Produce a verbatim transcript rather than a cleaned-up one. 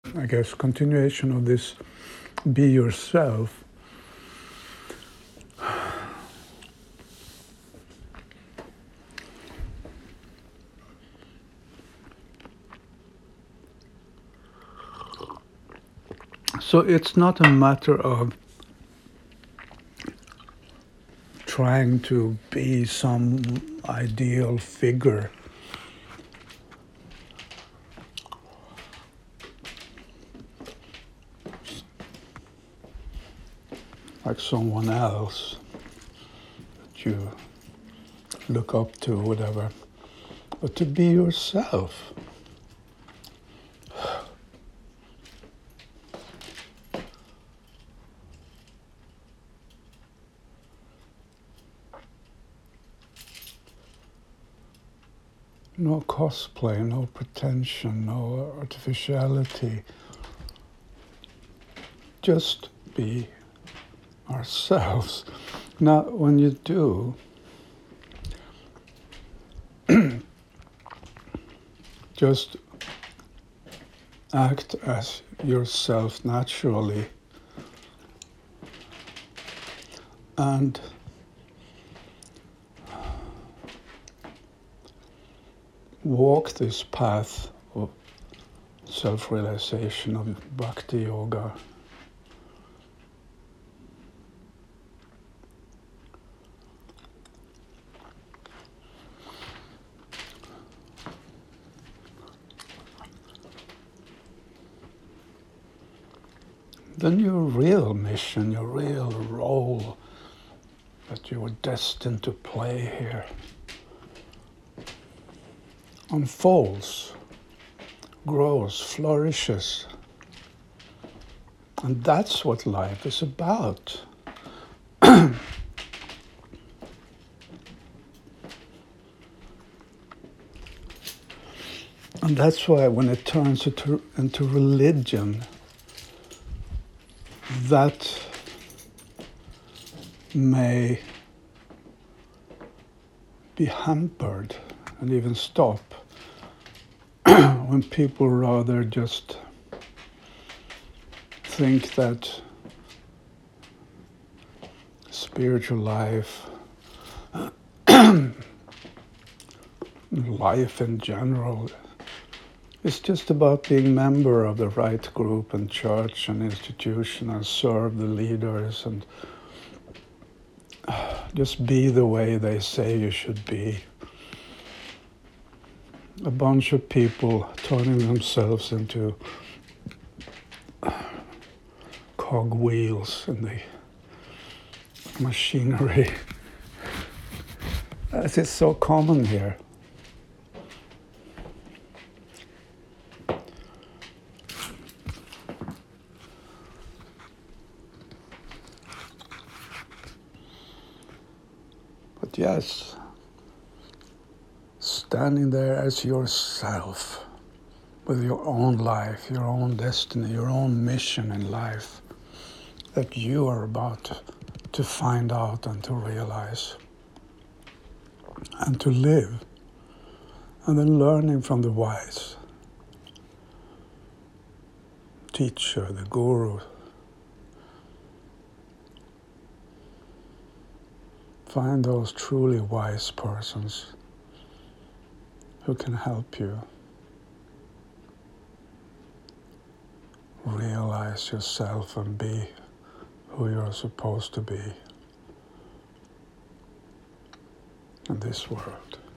I guess, continuation of this be yourself. So it's not a matter of trying to be some ideal figure. Like someone else that you look up to, whatever. But to be yourself. No cosplay, no pretension, no artificiality. Just be ourselves. Now, when you do, just act as yourself naturally and walk this path of self-realization of Bhakti Yoga. Then your real mission, your real role that you were destined to play here unfolds, grows, flourishes. And that's what life is about. And that's why when it turns into, into religion, that may be hampered and even stop when people rather just think that spiritual life, life in general, is just about being member of the right group and church and institution and serve the leaders and just be the way they say you should be. A bunch of people turning themselves into cogwheels in the machinery. As is so common here. But yes, standing there as yourself, with your own life, your own destiny, your own mission in life, that you are about to find out and to realize, and to live, and then learning from the wise teacher, the guru. Find those truly wise persons who can help you realize yourself and be who you're supposed to be in this world.